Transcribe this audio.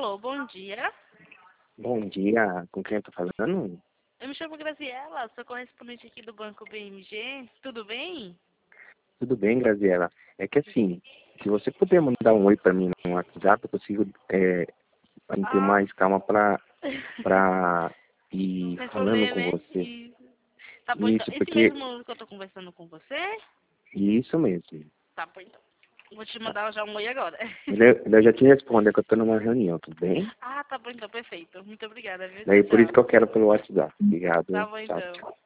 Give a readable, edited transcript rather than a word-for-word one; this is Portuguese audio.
Alô, bom dia. Bom dia, com quem eu tô falando? Eu me chamo Graziela, sou correspondente aqui do Banco BMG. Tudo bem? Tudo bem, Graziela? É que assim, se você puder mandar um oi pra mim no WhatsApp, eu consigo ter Ah, mais calma pra ir falando responder, com né? você. Tá bom, então. Isso, Esse porque... mesmo que eu tô conversando com você? Isso mesmo. Tá bom, então. Vou te Tá. mandar já um oi agora. Eu já te respondo, é que eu tô numa reunião, tudo bem? Ah, tá bom, então. Perfeito. Muito obrigada, viu? Tchau, Daí por isso tchau. que eu quero pelo WhatsApp. Tá Obrigado. bom, Tchau, então. tchau.